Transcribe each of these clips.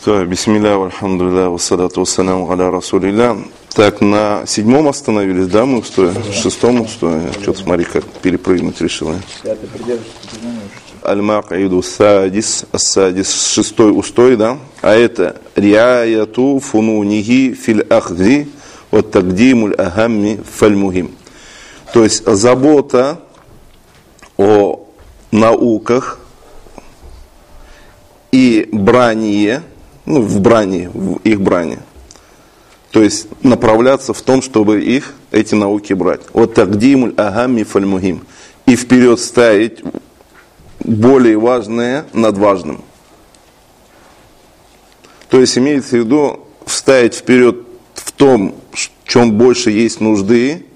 Так, бисмилля, вальхамдулилля, вассалату вассаляму аля расулилля. Так, на 7-м остановились, да, мы устоя? 6-м устоя. Что-то смотри, как перепрыгнуть решила. Аль-Макаиду Садис, Ас-Садис, 6-й устой, да? А это Риаяту фунунихи фил ахзи вот тагдимуль ахамми фальмухим. То есть забота о науках и брание, ну, в брани, в их брани. То есть направляться в том, чтобы эти науки брать. Вот тагдимуль ахамми фальмухим. И вперед ставить более важное над важным. То есть имеется в виду вставить вперед в том, в чем больше есть нужды,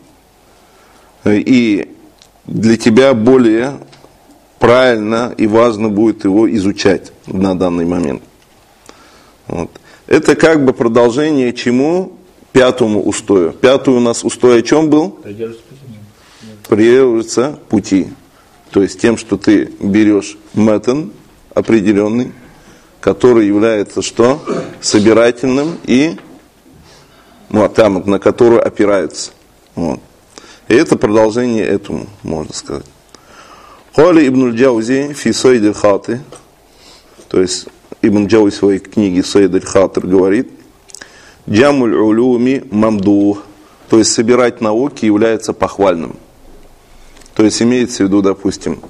и для тебя более правильно и важно будет его изучать на данный момент. Вот. Это как бы продолжение чему? 5-му устою. 5-й у нас устой о чем был? Придерживаться пути. То есть тем, что ты берешь метан определенный, который является что? Собирательным и муатамад, на который опирается. Вот. И это продолжение этому, можно сказать. Кали ибн аль-Джаузи фи Сайд аль-Хатир, то есть Ибн Джаузи в своей книге Сайд аль-Хатир говорит: Джамуль улуми мамдух, то есть собирать науки является похвальным. То есть имеется в виду, допустим,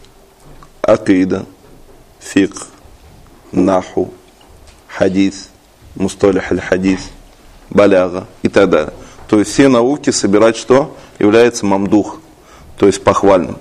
акида, фикх, наху, хадис, мусталих аль-хадис, баляга и так далее. То есть все науки собирать что? Является мамдух, то есть похвальным.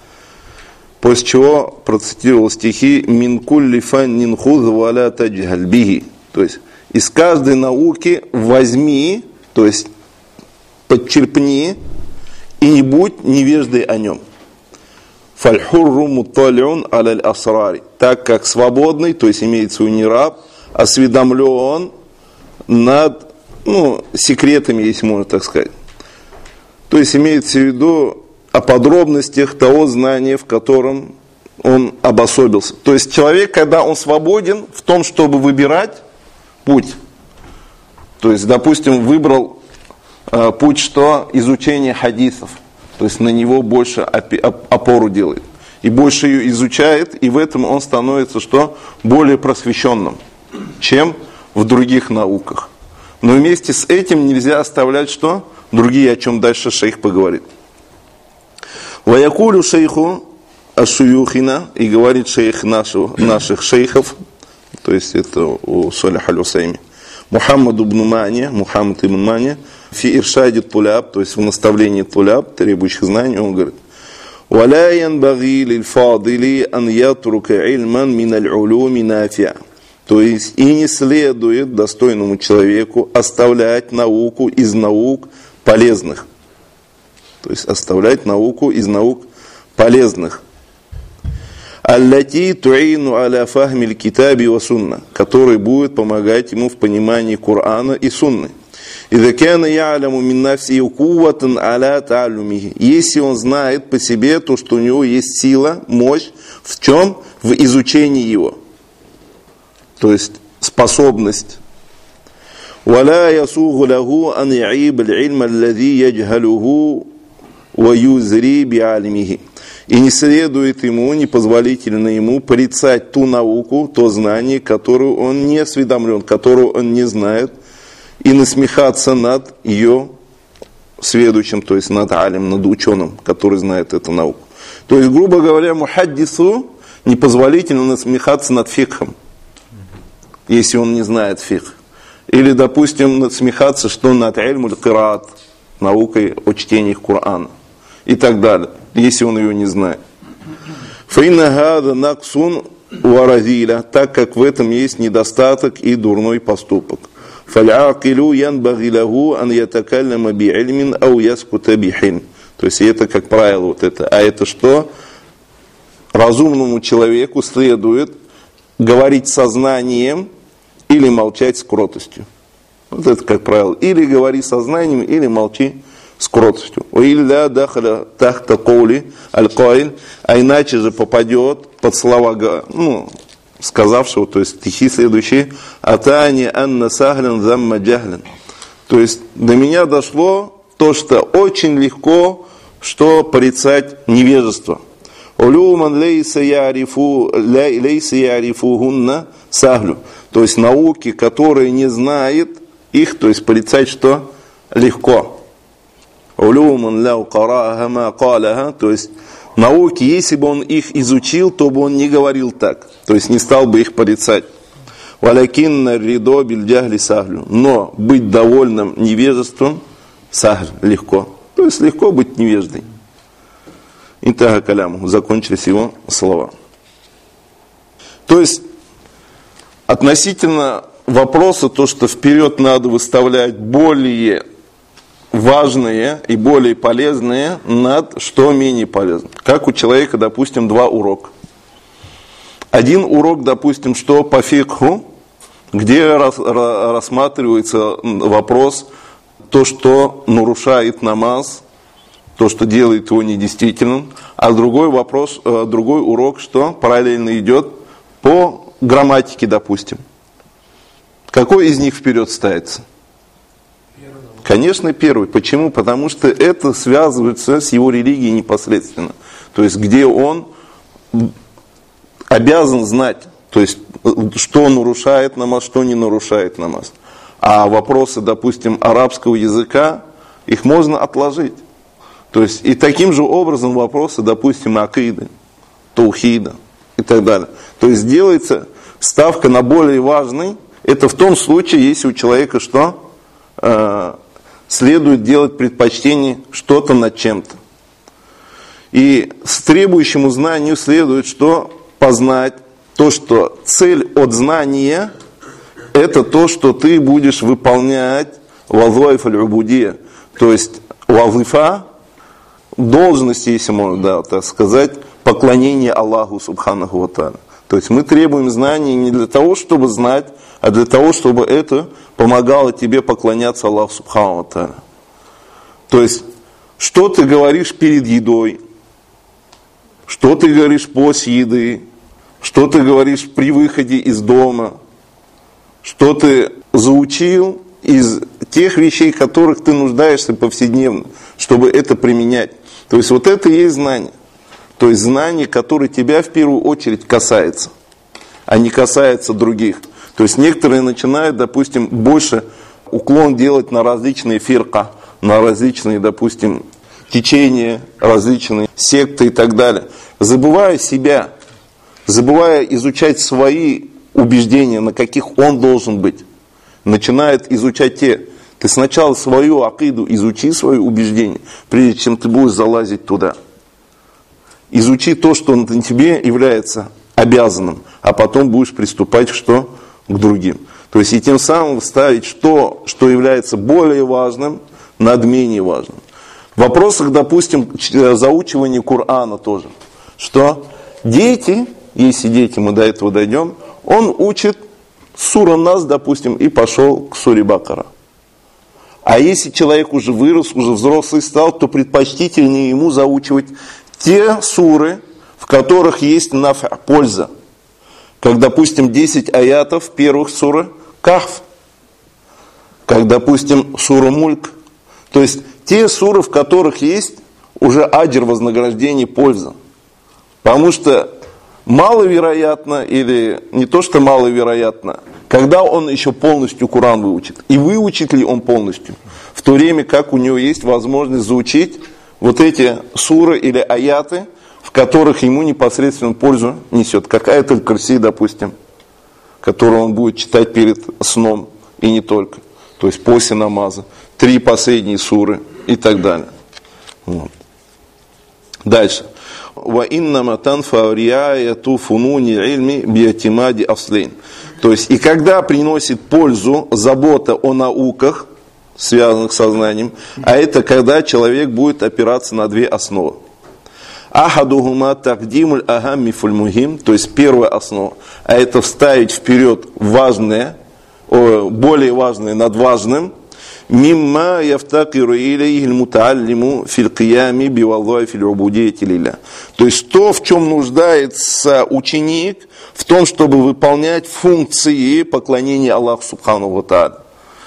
После чего процитировал стихи «Мин кулли фаннин хуз валя таджхаль биги». То есть из каждой науки возьми, то есть подчерпни, и не будь невеждой о нем. Фальхурру мутталиун аляль асрари. Так как свободный, то есть имеется в виду не раб, осведомлен над секретами, если можно так сказать. То есть имеется в виду о подробностях того знания, в котором он обособился. То есть человек, когда он свободен в том, чтобы выбирать путь, то есть, допустим, выбрал путь, что изучение хадисов, то есть на него больше опору делает, и больше ее изучает, и в этом он становится что? Более просвещенным, чем в других науках. Но вместе с этим нельзя оставлять что? Другие, о чем дальше шейх поговорит. Ваякулю шейху ашуюхина, и говорит шейх наших шейхов, то есть это у Салих аль-Усайми, Мухаммад ибн Мани, фи иршади туляб, то есть в наставлении туляб, требующих знаний, он говорит: «Валя янбаги лильфадили ан ятрука ильман мин аль-улуми нафиа». То есть и не следует достойному человеку оставлять науку из наук полезных. То есть оставлять науку из наук полезных. «Аллати туину аля фахмиль китаби ва сунна», который будет помогать ему в понимании Корана и Сунны. «Иза кана я'ламу мин нафси кувватан аля та'аллумихи», если он знает по себе то, что у него есть сила, мощь, в чем? В изучении его. То есть способность. «Валя ясугу лаху ан я'иб аль-илма алладhi яджхалуху ва юзри би'алимихи». И не следует ему, непозволительно ему порицать ту науку, то знание, которую он не осведомлен, которую он не знает, и насмехаться над ее сведущим, то есть над алим, над ученым, который знает эту науку. То есть, грубо говоря, мухаддису непозволительно насмехаться над фикхом, если он не знает фикх. Или, допустим, насмехаться, что над ильмуль кираат, наукой о чтении Корана. И так далее, если он ее не знает. Фаинна хада наксун варазиля, так как в этом есть недостаток и дурной поступок. Фал'акилу янбаги лаху ан ятакаллама би'ильмин ау яскута бихин. То есть это, как правило, вот это. А это что? Разумному человеку следует говорить сознанием или молчать с кротостью. Вот это, как правило. Или говори сознанием, или молчи с кротостью. Уилля дахаля тахта коули аль-каиль, а иначе же попадет под слова сказавшего, то есть стихи следующие, «Атани анна сахлин замма джахлин». То есть до меня дошло то, что очень легко, что порицать невежество. «Улюман лейса ярифухунна сахлю». То есть науки, которые не знает их, то есть порицать что? Легко. «Улюман ляу караха ма калаха». То есть науки, если бы он их изучил, то бы он не говорил так. То есть не стал бы их порицать. «Валякинна ридо бильджахли сахлю». Но быть довольным невежеством сахль легко. То есть легко быть невеждой. Интага каляму. Закончились его слова. То есть относительно вопроса, то, что вперед надо выставлять более важные и более полезные над что менее полезно. Как у человека, допустим, 2 урока. Один урок, допустим, что по фикху, где рассматривается вопрос, то, что нарушает намаз, то, что делает его недействительным, а другой вопрос, другой урок, что параллельно идет по грамматике, допустим. Какой из них вперед ставится? Конечно, первый. Почему? Потому что это связывается с его религией непосредственно. То есть, где он обязан знать, то есть, что нарушает намаз, что не нарушает намаз. А вопросы, допустим, арабского языка, их можно отложить. То есть, и таким же образом вопросы, допустим, акиды, таухида и так далее. То есть, делается ставка на более важный. Это в том случае, если у человека что? Следует делать предпочтение что-то над чем-то. И с требующему знанию следует что? Познать то, что цель от знания – это то, что ты будешь выполнять вазаиф аль-убудия. То есть вазифа, должность, если можно так сказать, поклонение Аллаху субханаху ва тааля. То есть мы требуем знаний не для того, чтобы знать, а для того, чтобы это помогало тебе поклоняться Аллаху субханаху ва тааля. То есть, что ты говоришь перед едой, что ты говоришь после еды, что ты говоришь при выходе из дома, что ты заучил из тех вещей, в которых ты нуждаешься повседневно, чтобы это применять. То есть, вот это и есть знание. То есть, знание, которое тебя в первую очередь касается, а не касается других. То есть, некоторые начинают, допустим, больше уклон делать на различные фирка, на различные, допустим, течения, различные секты и так далее. Забывая себя, забывая изучать свои убеждения, на каких он должен быть, начинает изучать те. Ты сначала свою акиду изучи, свои убеждения, прежде чем ты будешь залазить туда. Изучи то, что на тебе является обязанным, а потом будешь приступать что? К другим. То есть и тем самым ставить что является более важным над менее важным. В вопросах, допустим, заучивания Корана тоже. Что дети, если дети, мы до этого дойдем, он учит сура Нас, допустим, и пошел к суре Бакара. А если человек уже вырос, уже взрослый стал, то предпочтительнее ему заучивать те суры, в которых есть нафа, польза. Как, допустим, 10 аятов первых суры Кахф. Как, допустим, сура Мульк. То есть, те суры, в которых есть уже аджр, вознаграждение, польза. Потому что маловероятно, или не то, что маловероятно, когда он еще полностью Коран выучит. И выучит ли он полностью. В то время, как у него есть возможность заучить вот эти суры или аяты, в которых ему непосредственно пользу несет. Как аят аль-Курси, допустим, которую он будет читать перед сном, и не только. То есть после намаза. 3 последние суры и так далее. Вот. Дальше. وَإِنَّمَا تَنْفَعُ رِعَايَةُ فُنُونِ الْعِلْمِ بِاعْتِمَادِ أَصْلَيْنِ. То есть, и когда приносит пользу забота о науках, связанных с сознанием, а это когда человек будет опираться на 2 основы. Ахадухума тагдимуль агамми фульмухим, то есть первая основа, а это вставить вперед важное, более важное над важным, мимма яфтакиру илейхи аль-мутааллиму фил киями бивазаифи аль-убудийяти лилля. То есть то, в чем нуждается ученик, в том, чтобы выполнять функции поклонения Аллаху Субхану ва Тааля.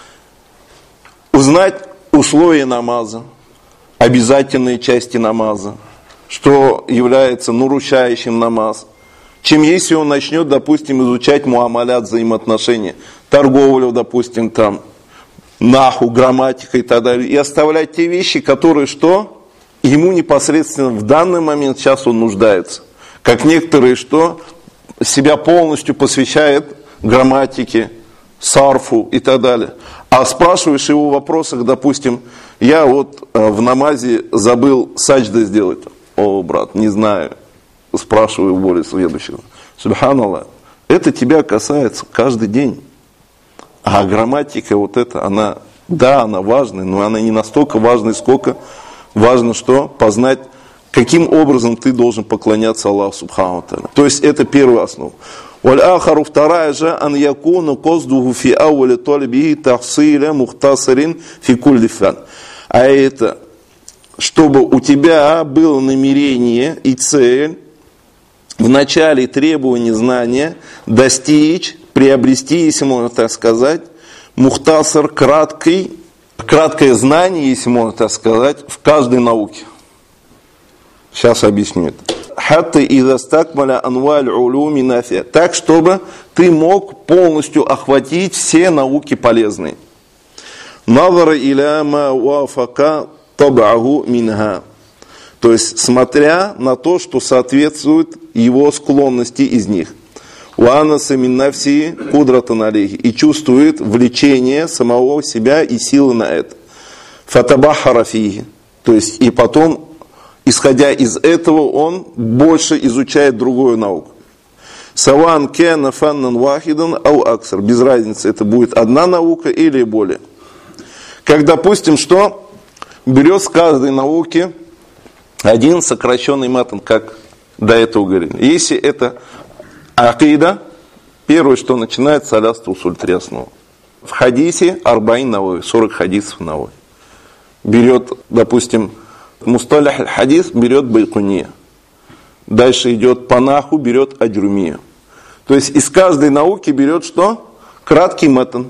Узнать условия намаза, обязательные части намаза, что является нарушающим намаз. Чем если он начнет, допустим, изучать муамалят, взаимоотношения, торговлю, допустим, там, наху, грамматика и так далее, и оставлять те вещи, которые что? Ему непосредственно в данный момент сейчас он нуждается. Как некоторые, что себя полностью посвящают грамматике, сарфу и так далее. А спрашиваешь его в вопросах, допустим, я вот в намазе забыл саджда сделать. О, брат, не знаю. Спрашиваю более следующего. Субханаллах, это тебя касается каждый день. А грамматика вот эта, она, да, она важная, но она не настолько важная, сколько важно, что познать, каким образом ты должен поклоняться Аллаху Субхану Тааля. То есть это первая основа. والآخر вторая же أن يكون قصده في أول طلبه تحصيل مختصر في كل فن. А это, чтобы у тебя было намерение и цель в начале требования знания достичь, приобрести, если можно так сказать, мухтасар, краткое знание, если можно так сказать, в каждой науке. Сейчас объясню это. Хатта иза стакмаля анваль улуми нафия. Так, чтобы ты мог полностью охватить все науки полезные. Назара иля ма вафака табаху минха. То есть, смотря на то, что соответствует его склонности из них. Уанаса мин нафси кудратан алейхи. И чувствует влечение самого себя и силы на это. Фатабахара фихи. То есть, и потом, исходя из этого, он больше изучает другую науку. Саван кена фаннан вахидан ау аксар. Без разницы, это будет одна наука или более. Как, допустим, что берет с каждой науки один сокращенный матан, как до этого говорили. Если это акида, первое, что начинается, алясту усуль 3 основы. В хадисе арбаин навой, 40 хадисов навой. Берет, допустим, мусталях аль-хадис, берет байкуния. Дальше идет по наху, берет аджрумия. То есть из каждой науки берет что? Краткий матан,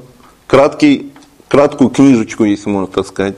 краткую книжечку, если можно так сказать.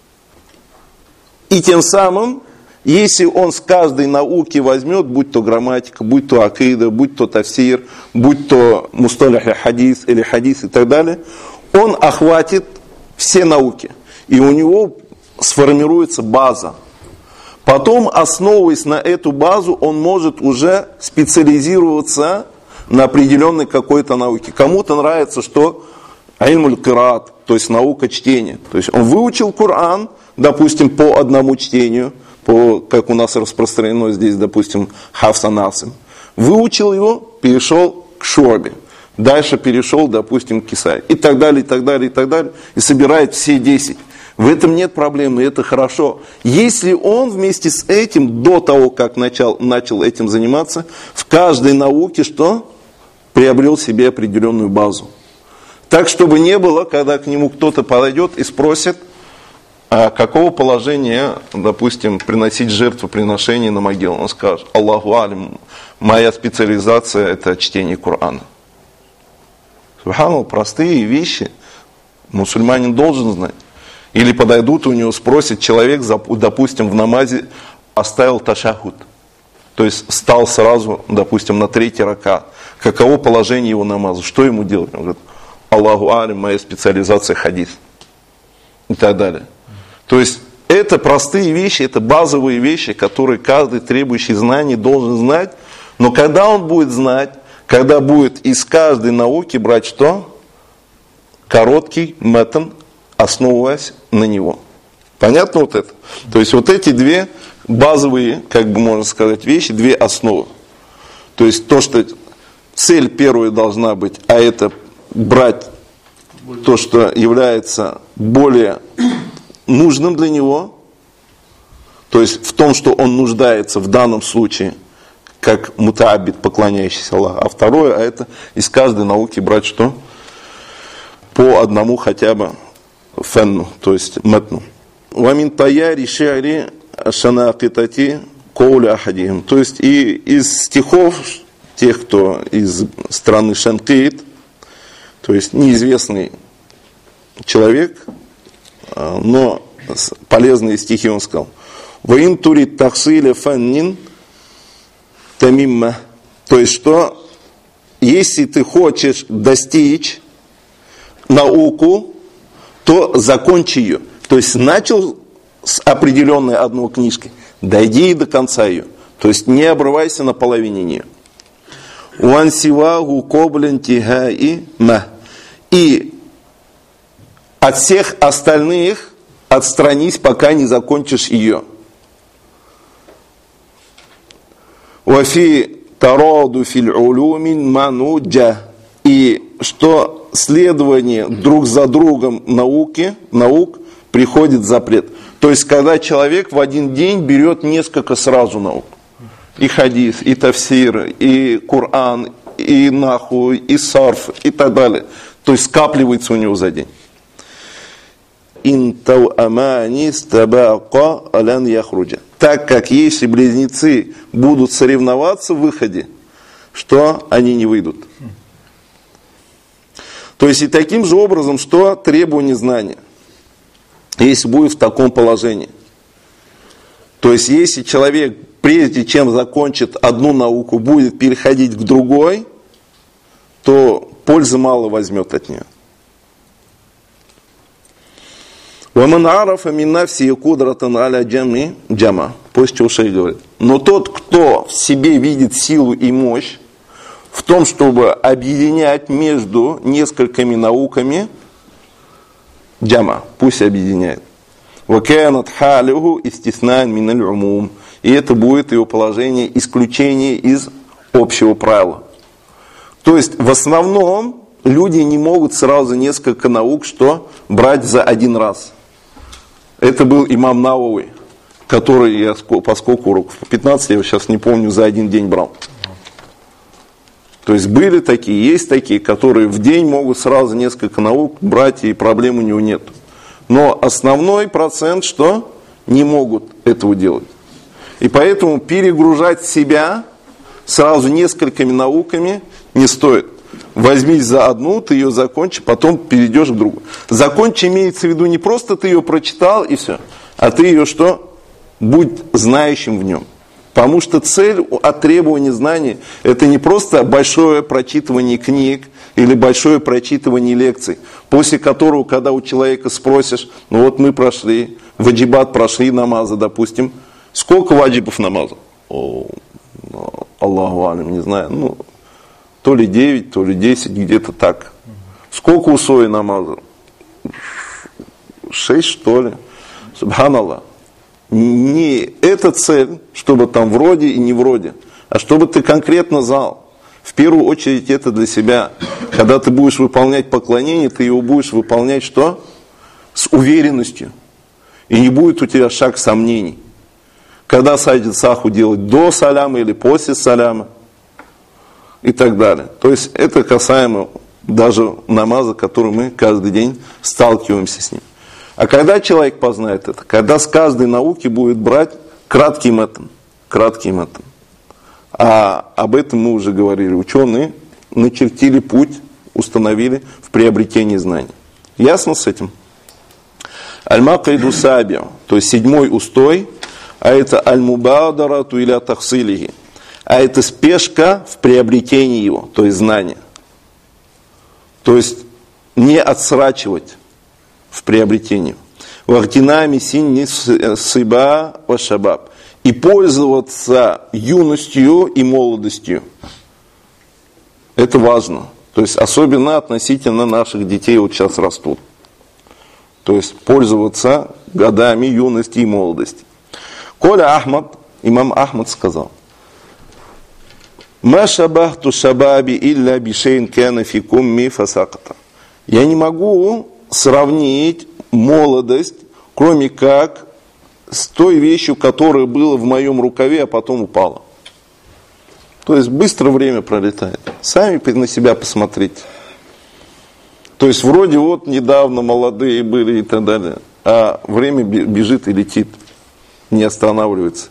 И тем самым, если он с каждой науки возьмет, будь то грамматика, будь то акида, будь то тафсир, будь то мусталях аль-хадис или хадис и так далее, он охватит все науки. И у него сформируется база. Потом, основываясь на эту базу, он может уже специализироваться на определенной какой-то науке. Кому-то нравится, что ильмуль кираат, то есть наука чтения. То есть он выучил Коран, допустим, по одному чтению, как у нас распространено здесь, допустим, хафса насим. Выучил его, перешел к шуабе. Дальше перешел, допустим, к кисаре. И так далее, и так далее, и так далее. И собирает все 10. В этом нет проблемы, это хорошо. Если он вместе с этим, до того, как начал этим заниматься, в каждой науке что? Приобрел себе определенную базу. Так, чтобы не было, когда к нему кто-то подойдет и спросит, а какого положения, допустим, приносить жертвоприношение на могилу. Он скажет: Аллаху алим, моя специализация это чтение Корана. Субханаллах, простые вещи мусульманин должен знать. Или подойдут у него, спросит человек, допустим, в намазе оставил ташахуд. То есть стал сразу, допустим, на 3-й ракат. Каково положение его намаза? Что ему делать? Он говорит: Аллаху алим, моя специализация хадис. И так далее. То есть это простые вещи, это базовые вещи, которые каждый требующий знаний должен знать. Но когда он будет знать, когда будет из каждой науки брать что? Короткий матан, основываясь на него. Понятно вот это? То есть вот эти две базовые, как бы можно сказать, вещи, две основы. То есть то, что цель первая должна быть, а это брать то, что является более нужным для него, то есть в том, что он нуждается в данном случае, как мутаабид, поклоняющийся Аллаху. А второе, а это из каждой науки брать что? По одному хотя бы фенну, то есть матну. Вамин таяри шиари шанакитати коуля ахадихим. То есть и из стихов тех, кто из страны Шанкит, то есть неизвестный человек, но полезные стихи он сказал. Ваин турит тахсиля фаннин тамимма. То есть что, если ты хочешь достичь науку, то закончи ее. То есть начал с определенной одной книжки, дойди и до конца ее. То есть не обрывайся на половине нее. Уансивагу коблен тихаи ма. И от всех остальных отстранись, пока не закончишь ее. Вафи тароду филь улюмин мануджа. И что следование друг за другом наук приходит запрет. То есть, когда человек в один день берет несколько сразу наук. И хадис, и тафсир, и Коран, и наху, и сарф, и так далее. То есть, скапливается у него за день. Так как если близнецы будут соревноваться в выходе, что они не выйдут. То есть и таким же образом, что требование знания, если будет в таком положении. То есть если человек, прежде чем закончит одну науку, будет переходить к другой, то пользы мало возьмет от нее. После чего шейх говорит: но тот, кто в себе видит силу и мощь в том, чтобы объединять между несколькими науками, джама, пусть объединяет. И это будет его положение исключение из общего правила. То есть в основном люди не могут сразу несколько наук что брать за один раз. Это был имам Навави, который я, поскольку уроков 15, я его сейчас не помню, за один день брал. То есть были такие, есть такие, которые в день могут сразу несколько наук брать, и проблем у него нет. Но основной процент, что не могут этого делать. И поэтому перегружать себя сразу несколькими науками не стоит. Возьмись за одну, ты ее закончи, потом перейдешь к другой. Закончи имеется в виду не просто ты ее прочитал и все, а ты ее что? Будь знающим в нем. Потому что цель от требования знаний – это не просто большое прочитывание книг или большое прочитывание лекций, после которого, когда у человека спросишь, ну вот мы прошли, ваджибат прошли намазы, допустим, сколько ваджибов намаза? Аллаху алям, не знаю, то ли 9, то ли 10, где-то так. Сколько усои намаза? 6, что ли? Субханаллах. Не эта цель, чтобы там вроде и не вроде, а чтобы ты конкретно знал. В первую очередь это для себя. Когда ты будешь выполнять поклонение, ты его будешь выполнять что? С уверенностью. И не будет у тебя шаг сомнений. Когда садит саху делать до саляма или после саляма. И так далее. То есть это касаемо даже намаза, который мы каждый день сталкиваемся с ним. А когда человек познает это? Когда с каждой науки будет брать краткий матн. А об этом мы уже говорили. Ученые начертили путь, установили в приобретении знаний. Ясно с этим? Аль-Макайду Саби, то есть 7-й устой, а это аль-Мубадарату иля тахсилихи. А это спешка в приобретении его, то есть знания. То есть не отсрачивать в приобретении. Вахтинами синни сыба вашабаб. И пользоваться юностью и молодостью. Это важно. То есть особенно относительно наших детей вот сейчас растут. То есть пользоваться годами юности и молодости. Коля Ахмад, имам Ахмад сказал: «Ма шабахту шабаби илля бишейн кяна фикум ми фасаката». Я не могу сравнить молодость, кроме как с той вещью, которая была в моем рукаве, а потом упала. То есть быстро время пролетает. Сами на себя посмотрите. То есть вроде вот недавно молодые были и так далее, а время бежит и летит, не останавливается.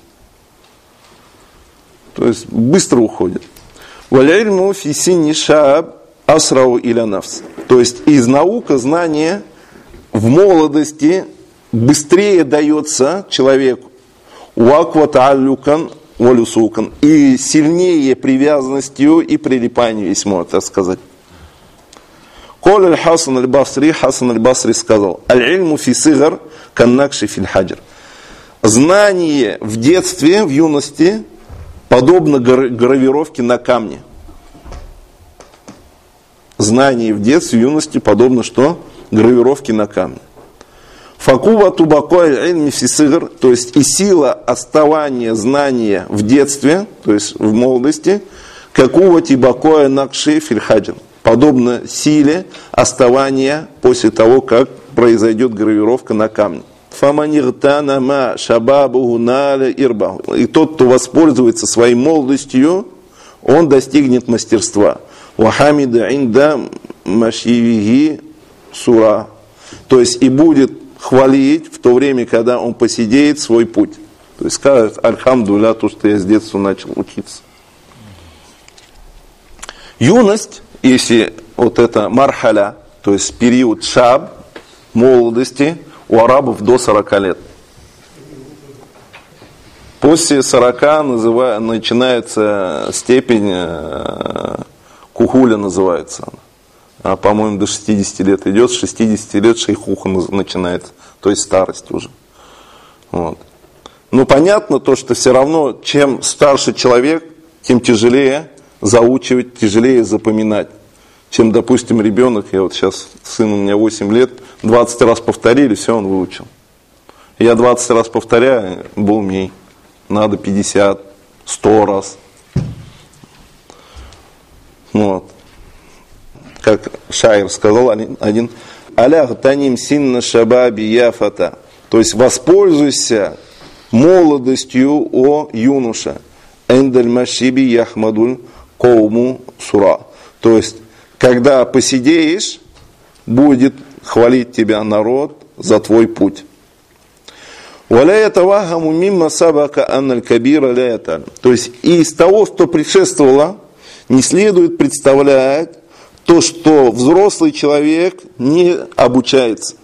То есть быстро уходит. «Валяльму фи синни шааб асрау иля нафс». То есть из наука, знания в молодости быстрее дается человеку. «Уаква тааллюкан валюсукан». И сильнее привязанностью и прилипанием, если можно так сказать. «Коля аль-Хасан аль-Басри», Хасан аль-Басри сказал: «Аль-ильму фи сигар каннакши фил хаджр». Знание в детстве, в юности подобно гравировке на камне. Знание в детстве, в юности подобно что? Гравировке на камне. Факува тубакой ильми фисигр, то есть и сила оставания знания в детстве, то есть в молодости, какува тибакоя накши фильхаджин, подобно силе оставания после того, как произойдет гравировка на камне. Фаманиртанама шабабуху наля ирбаху. И тот, кто воспользуется своей молодостью, он достигнет мастерства. Вахамида инда машивихи сура. То есть и будет хвалить в то время, когда он посидеет свой путь. То есть скажет: альхамдулилля, то, что я с детства начал учиться. Юность, если вот это мархаля, то есть период шаб, молодости, у арабов до 40 лет. После 40 начинается степень кухуля, называется она. А, по-моему, до 60 лет идет, с 60 лет шейхуха начинается, то есть старость уже. Вот. Но понятно то, что все равно, чем старше человек, тем тяжелее заучивать, тяжелее запоминать. Чем, допустим, ребенок, я вот сейчас, сын у меня 8 лет, 20 раз повторили, все, он выучил. Я 20 раз повторяю, булмей. Надо 50, 100 раз. Вот. Как шаир сказал один: «Алях таним синна шабаби яфата». То есть воспользуйся молодостью, о юноша. Эндаль машиби яхмадуль коуму сура. То есть когда посидеешь, будет хвалить тебя народ за твой путь. То есть из того, что предшествовало, не следует представлять то, что взрослый человек не обучается.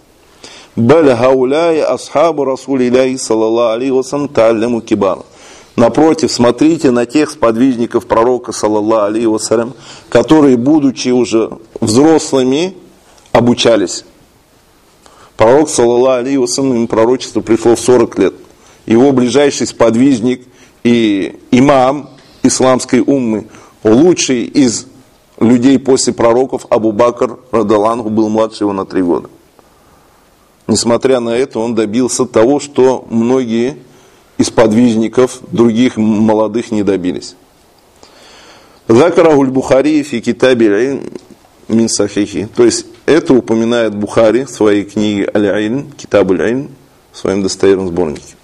Напротив, смотрите на тех сподвижников пророка, саллаллаху алейхи вассалям, которые, будучи уже взрослыми, обучались. Пророк, саллаллаху алейхи вассалям, ему пророчество пришло в 40 лет. Его ближайший сподвижник и имам исламской уммы, лучший из людей после пророков, Абу Бакр радаллаху, был младше его на 3 года. Несмотря на это, он добился того, что многие из подвижников других молодых не добились. Закарахуль Бухари фи китаби мин сахихи. То есть это упоминает Бухари в своей книге Аль-Ильм, Китаб Аль-Ильм, в своем достоверном сборнике.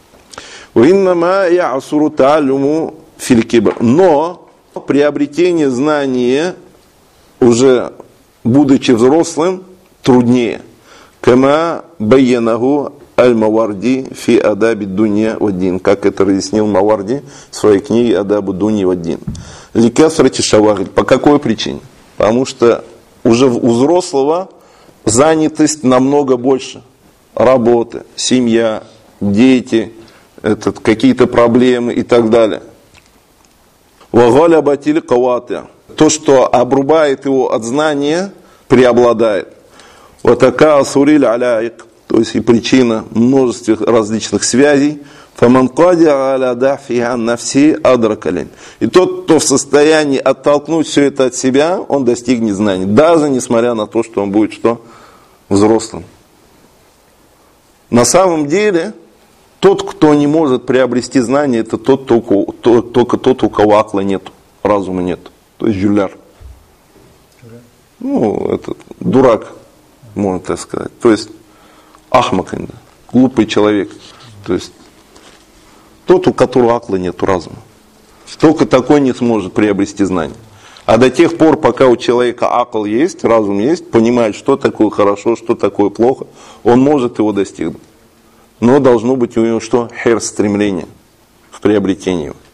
Но приобретение знания, уже будучи взрослым, труднее. Кама байянаху аль-Маварди фи адаби дуня ваддин, как это разъяснил Маварди в своей книге Адабу дуни ваддин. Ликасрати шавагиль. По какой причине? Потому что уже у взрослого занятость намного больше. Работа, семья, дети, какие-то проблемы и так далее. Вагаля батили каваты. То, что обрубает его от знания, преобладает. Ватака асуриль аляик. То есть и причина множества различных связей. И тот, кто в состоянии оттолкнуть все это от себя, он достигнет знаний. Даже несмотря на то, что он будет что? Взрослым. На самом деле, тот, кто не может приобрести знания, это только тот, у кого акла нет, разума нет. То есть жюляр. Это дурак, можно так сказать. То есть ахмак, глупый человек. То есть тот, у которого акла нет, разума. Только такой не сможет приобрести знания. А до тех пор, пока у человека акл есть, разум есть, понимает, что такое хорошо, что такое плохо, он может его достигнуть. Но должно быть у него что? Херс, стремление к приобретению.